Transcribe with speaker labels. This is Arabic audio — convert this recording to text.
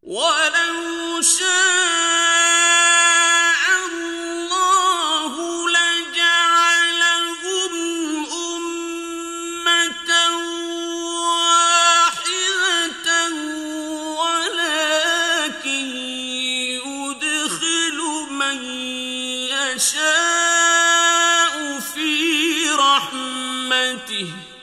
Speaker 1: وَلَوْ شَاءَ اللَّهُ لَجَعَلَهُمْ أُمَّةً وَاحِدَةً وَلَٰكِن يُدْخِلُ مَن يَشَاءُ فِي رَحْمَتِهِ